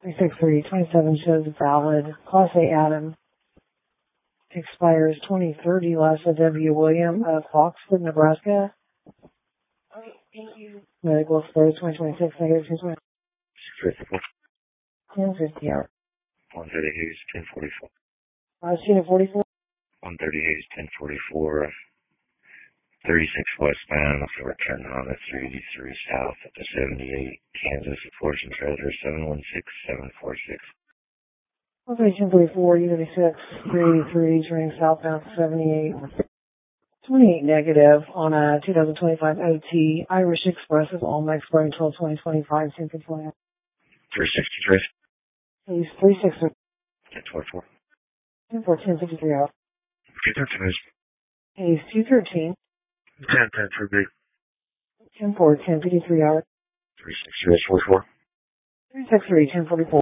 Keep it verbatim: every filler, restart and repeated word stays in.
three six three twenty-seven shows valid. Class A Adam expires twenty thirty. Last of W. William of Foxford, Nebraska. Thank you. Medical expires twenty twenty-six, negative two twenty. ten fifty hour. one thirty Hayes, ten forty-four. Uh, student forty-four. one thirty Hayes, ten forty-four. thirty-six westbound, so we're turning on at three eighty-three south at the seventy-eight, Kansas, Fortune Treasure, seven one six seven four six. Okay, ten forty-four, U thirty-six, three eighty-three, turning southbound seventy-eight. twenty-eight negative on a two thousand twenty-five O T. Irish Express is all max expiring twelve twenty twenty-five, ten fifty-four. three sixty-three. Please, three sixty. ten forty-four. ten fourteen, fifty-three out. two thirteen. Hayes, two thirteen. ten ten for B. ten four, ten fifty-three hour. three sixty-three, forty-four. three six three, ten forty-four.